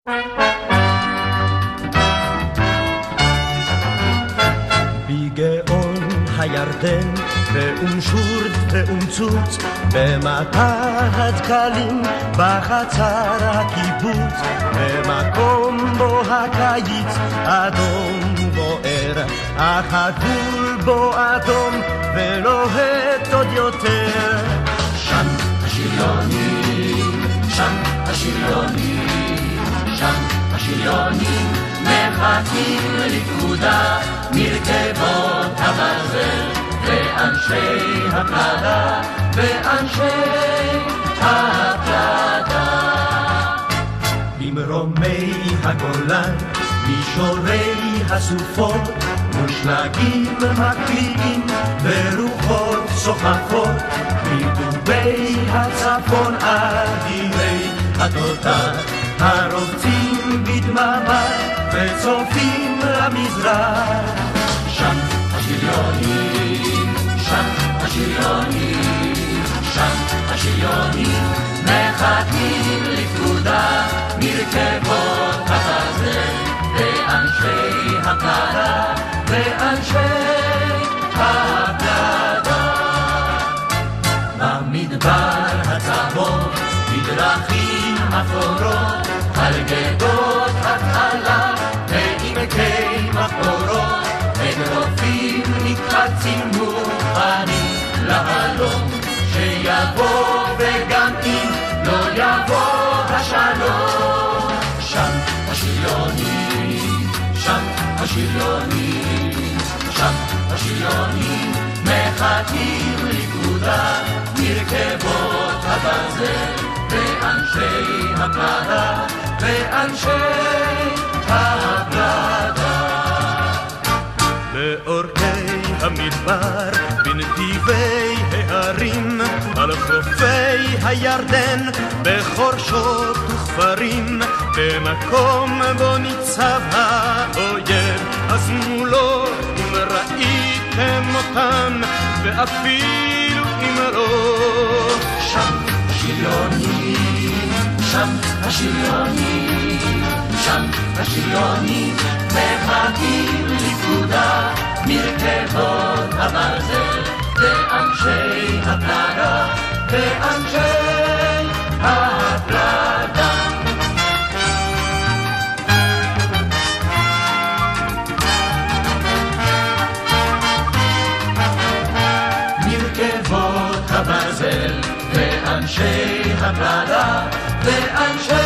בגאון הירדן ואום-שורד ואום-צוץ במטע הדקלים בחצר הקיבוץ במקום בו הקיץ אדום בוער אך הגבול בו אדום ולוהט עוד יותר שם השריונים, שם השריונים, שם השריונים מחכים לפקודה מרכבות הברזל ואנשי הפלדה ואנשי הפלדה במרומי הגולן מישורי הסופות מושלגים מקליעים ורוחות סוחפות מדובי הצפון אדירי התותח הרובצים בדממה וצופים למזרח שם השריונים, שם השריונים, שם השריונים מחכים לפקודה מרכבות הברזל ואנשי הפלדה ואנשי הפלדה במדבר הצהוב בדרכים אפורות על גדות התעלה ועמקי מחבורות אגרופים מתחצים מוכנים להלום שיבוא וגם אם לא יבוא השלום שם השריונים, שם השריונים, שם השריונים מחכים לפקודה מרכבות הברזל ואנשי הפלדה ואנשי הפלדה לאורכי המדבר בנתיבי ההרים על חופי הירדן בחורשות וכפרים במקום בו ניצב האויב אז מולו אם ראיתם אותם ואפילו אם לא שם השריונים, שם השריונים, שם השריונים מחכים לפקודה מרכבות הברזל ואנשי הפלדה ואנשי הפלדה מרכבות הברזל ואנשי הפלדה ואנשי